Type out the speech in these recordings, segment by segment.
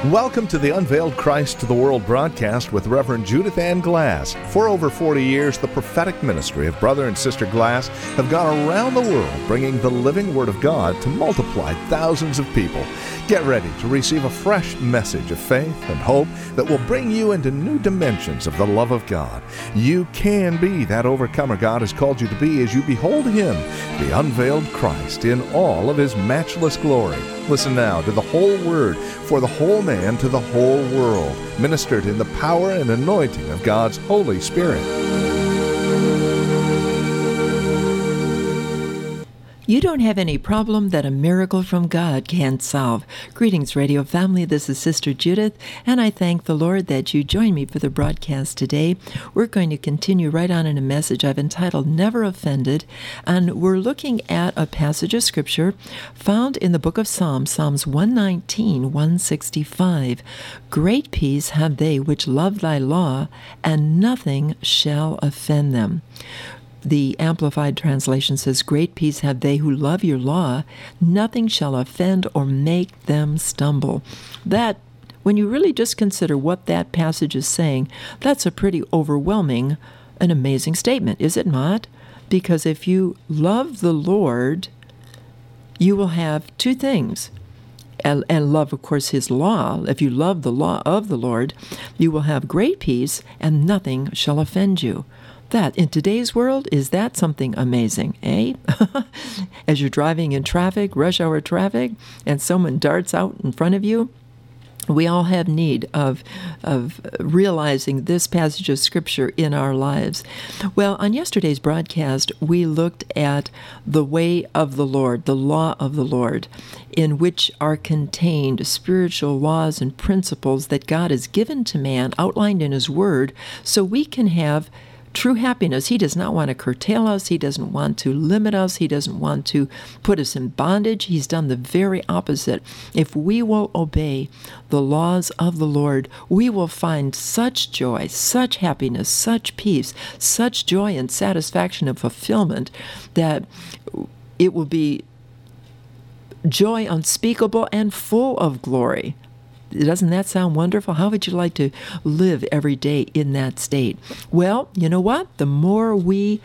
Welcome to the Unveiled Christ to the World broadcast with Reverend Judith Ann Glass. For over 40 years, the prophetic ministry of Brother and Sister Glass have gone around the world bringing the living Word of God to multiply thousands of people. Get ready to receive a fresh message of faith and hope that will bring you into new dimensions of the love of God. You can be that overcomer God has called you to be as you behold Him, the unveiled Christ, in all of His matchless glory. Listen now to the whole Word for the whole man to the whole world, ministered in the power and anointing of God's Holy Spirit. You don't have any problem that a miracle from God can't solve. Greetings, radio family. This is Sister Judith, and I thank the Lord that you joined me for the broadcast today. We're going to continue right on in a message I've entitled Never Offended, and we're looking at a passage of Scripture found in the book of Psalms, Psalms 119, 165. Great peace have they which love thy law, and nothing shall offend them. The Amplified Translation says, great peace have they who love your law. Nothing shall offend or make them stumble. That, when you really just consider what that passage is saying, that's a pretty overwhelming and amazing statement, is it not? Because if you love the Lord, you will have two things. And love, of course, His law. If you love the law of the Lord, you will have great peace, and nothing shall offend you. That, in today's world, is that something amazing, eh? As you're driving in traffic, rush hour traffic, and someone darts out in front of you, we all have need of realizing this passage of Scripture in our lives. Well, on yesterday's broadcast, we looked at the way of the Lord, the law of the Lord, in which are contained spiritual laws and principles that God has given to man, outlined in His Word, so we can have true happiness. He does not want to curtail us. He doesn't want to limit us. He doesn't want to put us in bondage. He's done the very opposite. If we will obey the laws of the Lord, we will find such joy, such happiness, such peace, such joy and satisfaction and fulfillment that it will be joy unspeakable and full of glory. Doesn't that sound wonderful? How would you like to live every day in that state? Well, you know what? The more we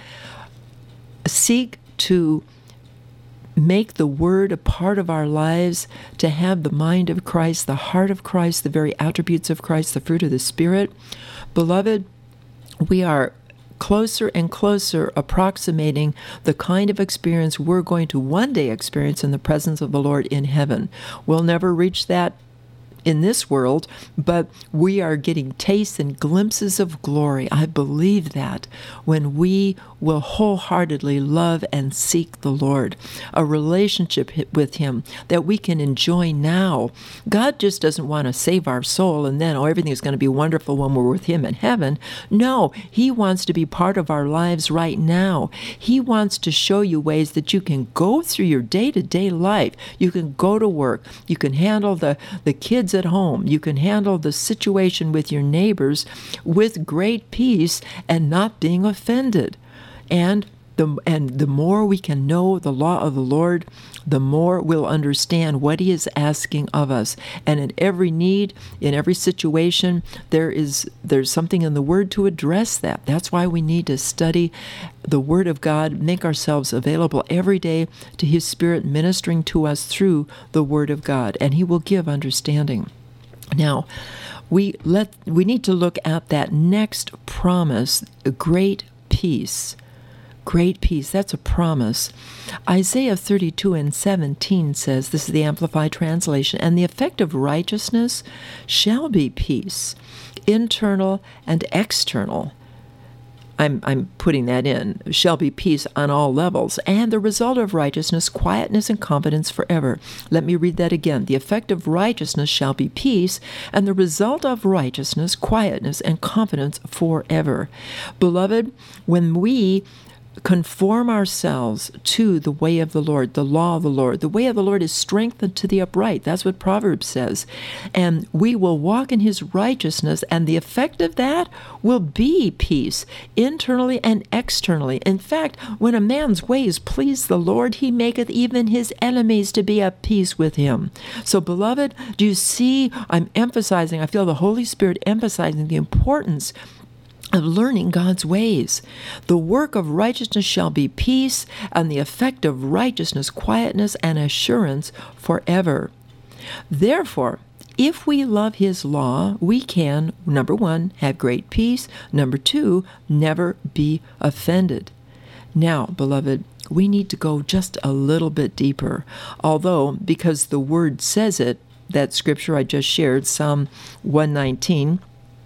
seek to make the Word a part of our lives, to have the mind of Christ, the heart of Christ, the very attributes of Christ, the fruit of the Spirit, beloved, we are closer and closer approximating the kind of experience we're going to one day experience in the presence of the Lord in heaven. We'll never reach that in this world, but we are getting tastes and glimpses of glory. I believe that when we will wholeheartedly love and seek the Lord, a relationship with Him that we can enjoy now. God just doesn't want to save our soul and then, everything's going to be wonderful when we're with Him in heaven. No, He wants to be part of our lives right now. He wants to show you ways that you can go through your day-to-day life. You can go to work. You can handle the kids at home. You can handle the situation with your neighbors with great peace and not being offended. And the more we can know the law of the Lord, the more we'll understand what He is asking of us. And in every need, in every situation, there's something in the Word to address that. That's why we need to study the Word of God, make ourselves available every day to His Spirit ministering to us through the Word of God, and He will give understanding. Now, we need to look at that next promise, great peace. Great peace, that's a promise. Isaiah 32:17 says, this is the Amplified Translation, and the effect of righteousness shall be peace, internal and external. I'm putting that in, shall be peace on all levels, and the result of righteousness, quietness and confidence forever. Let me read that again. The effect of righteousness shall be peace, and the result of righteousness, quietness and confidence forever. Beloved, when we conform ourselves to the way of the Lord, the law of the Lord. The way of the Lord is strengthened to the upright. That's what Proverbs says. And we will walk in his righteousness, and the effect of that will be peace, internally and externally. In fact, when a man's ways please the Lord, he maketh even his enemies to be at peace with him. So, beloved, do you see, I feel the Holy Spirit emphasizing the importance of learning God's ways. The work of righteousness shall be peace, and the effect of righteousness, quietness, and assurance forever. Therefore, if we love his law, we can, number one, have great peace. Number two, never be offended. Now, beloved, we need to go just a little bit deeper. Although, because the Word says it, that scripture I just shared, Psalm 119,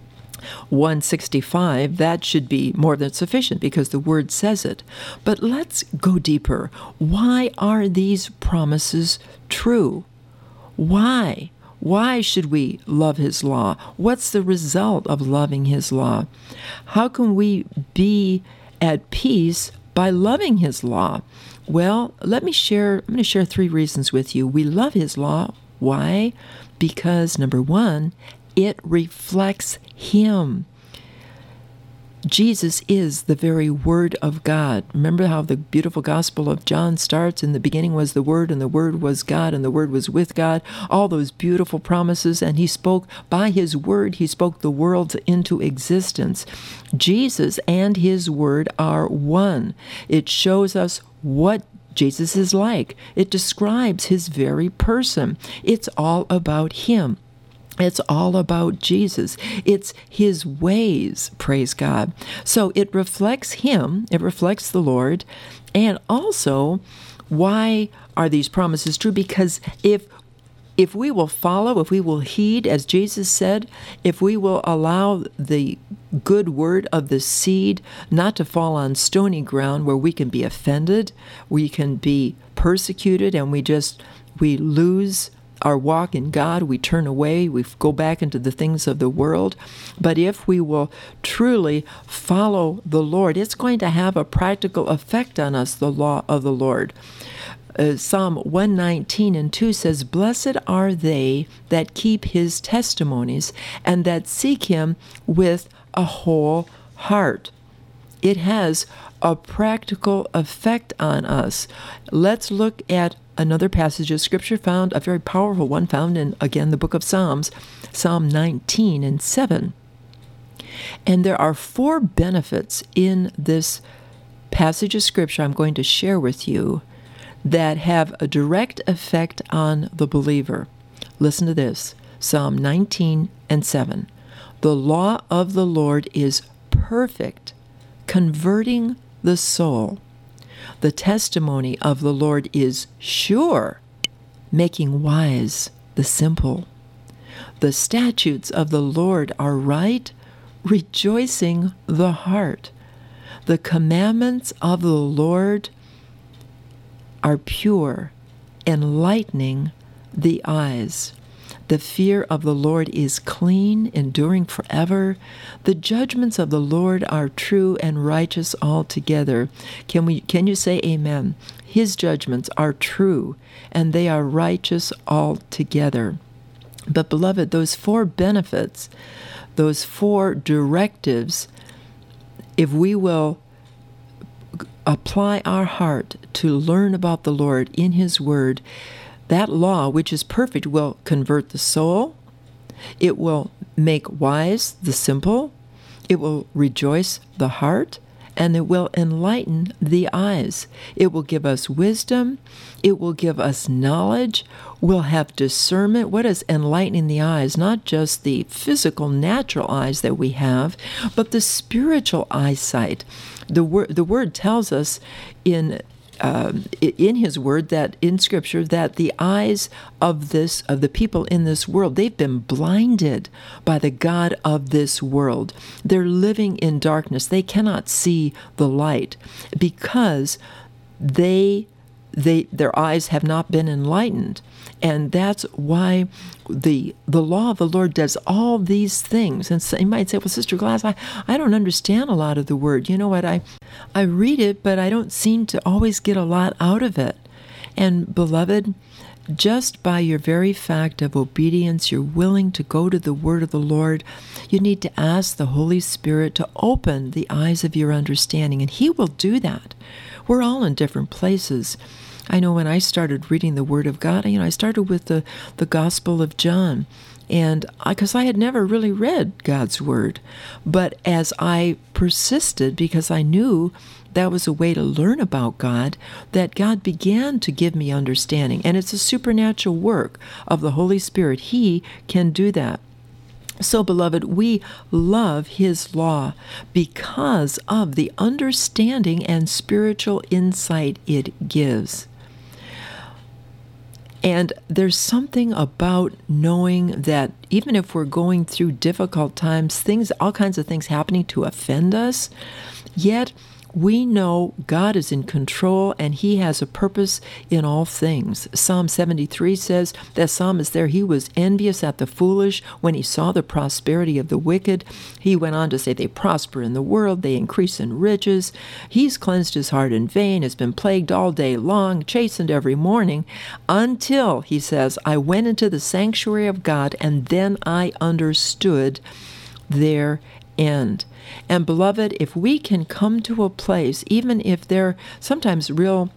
165, that should be more than sufficient because the Word says it. But let's go deeper. Why are these promises true? Why? Why should we love his law? What's the result of loving his law? How can we be at peace by loving his law? Well, I'm going to share 3 reasons with you. We love his law. Why? Because, number one, it reflects him. Jesus is the very Word of God. Remember how the beautiful Gospel of John starts? In the beginning was the Word, and the Word was God, and the Word was with God. All those beautiful promises, and he spoke by his Word, he spoke the worlds into existence. Jesus and his Word are one. It shows us what Jesus is like. It describes his very person. It's all about him. It's all about Jesus. It's his ways, praise God. So it reflects him, it reflects the Lord. And also, why are these promises true? Because if we will follow, if we will heed, as Jesus said, if we will allow the good word of the seed not to fall on stony ground where we can be offended, we can be persecuted, and we lose our walk in God, we turn away, we go back into the things of the world. But if we will truly follow the Lord, it's going to have a practical effect on us, the law of the Lord. Psalm 119:2 says, "Blessed are they that keep his testimonies and that seek him with a whole heart." It has a practical effect on us. Let's look at another passage of Scripture found, a very powerful one found in, again, the book of Psalms, Psalm 19:7. And there are 4 benefits in this passage of Scripture I'm going to share with you that have a direct effect on the believer. Listen to this, Psalm 19:7. "The law of the Lord is perfect, converting the soul. The testimony of the Lord is sure, making wise the simple. The statutes of the Lord are right, rejoicing the heart. The commandments of the Lord are pure, enlightening the eyes. The fear of the Lord is clean, enduring forever. The judgments of the Lord are true and righteous altogether." Can you say amen? His judgments are true and they are righteous altogether. But beloved, those 4 benefits, those 4 directives, if we will apply our heart to learn about the Lord in his Word, that law, which is perfect, will convert the soul. It will make wise the simple. It will rejoice the heart. And it will enlighten the eyes. It will give us wisdom. It will give us knowledge. We'll have discernment. What is enlightening the eyes? Not just the physical, natural eyes that we have, but the spiritual eyesight. The Word tells us in his Word, that in Scripture, that the eyes of the people in this world, they've been blinded by the god of this world. They're living in darkness. They cannot see the light because their eyes have not been enlightened. And that's why the law of the Lord does all these things. And so you might say, well, Sister Glass, I don't understand a lot of the Word. You know what? I read it, but I don't seem to always get a lot out of it. And beloved, just by your very fact of obedience, you're willing to go to the word of the Lord. You need to ask the Holy Spirit to open the eyes of your understanding, and He will do that. We're all in different places. I know when I started reading the Word of God, I started with the Gospel of John, and because I had never really read God's Word. But as I persisted, because I knew that was a way to learn about God, that God began to give me understanding. And it's a supernatural work of the Holy Spirit. He can do that. So, beloved, we love His law because of the understanding and spiritual insight it gives. And there's something about knowing that even if we're going through difficult times, all kinds of things happening to offend us, yet we know God is in control and He has a purpose in all things. Psalm 73 says that psalmist there, he was envious at the foolish when he saw the prosperity of the wicked. He went on to say they prosper in the world, they increase in riches. He's cleansed his heart in vain, has been plagued all day long, chastened every morning, until, he says, I went into the sanctuary of God, and then I understood their end. And beloved, if we can come to a place, even if there sometimes real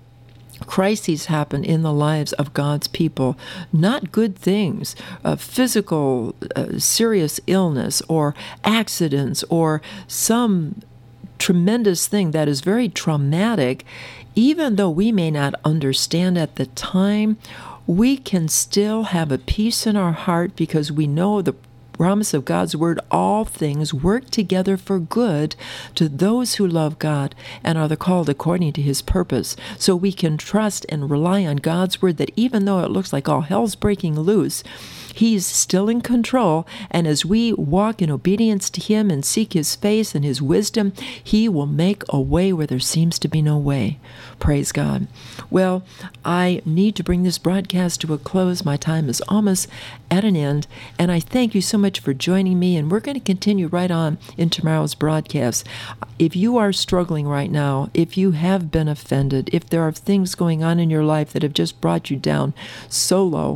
crises happen in the lives of God's people, not good things, physical, serious illness, or accidents, or some tremendous thing that is very traumatic, even though we may not understand at the time, we can still have a peace in our heart because we know the promise of God's word, all things work together for good to those who love God and are the called according to His purpose. So we can trust and rely on God's word that even though it looks like all hell's breaking loose, He's still in control, and as we walk in obedience to Him and seek His face and His wisdom, He will make a way where there seems to be no way. Praise God. Well, I need to bring this broadcast to a close. My time is almost at an end, and I thank you so much for joining me, and we're going to continue right on in tomorrow's broadcast. If you are struggling right now, if you have been offended, if there are things going on in your life that have just brought you down so low,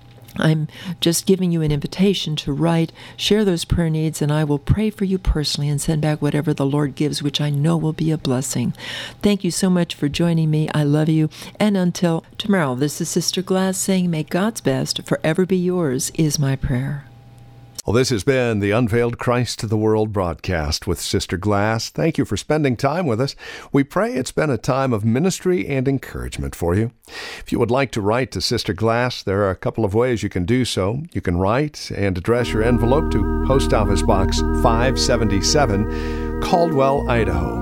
I'm just giving you an invitation to write, share those prayer needs, and I will pray for you personally and send back whatever the Lord gives, which I know will be a blessing. Thank you so much for joining me. I love you. And until tomorrow, this is Sister Glass saying, may God's best forever be yours is my prayer. Well, this has been the Unveiled Christ to the World broadcast with Sister Glass. Thank you for spending time with us. We pray it's been a time of ministry and encouragement for you. If you would like to write to Sister Glass, there are a couple of ways you can do so. You can write and address your envelope to Post Office Box 577, Caldwell, Idaho.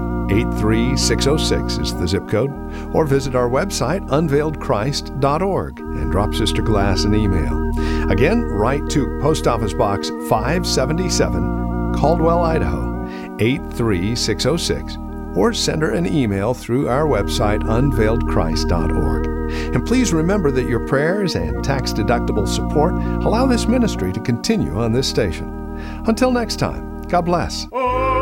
83606 is the zip code, or visit our website, unveiledchrist.org, and drop Sister Glass an email. Again, write to Post Office Box 577, Caldwell, Idaho, 83606, or send her an email through our website, unveiledchrist.org. And please remember that your prayers and tax-deductible support allow this ministry to continue on this station. Until next time, God bless.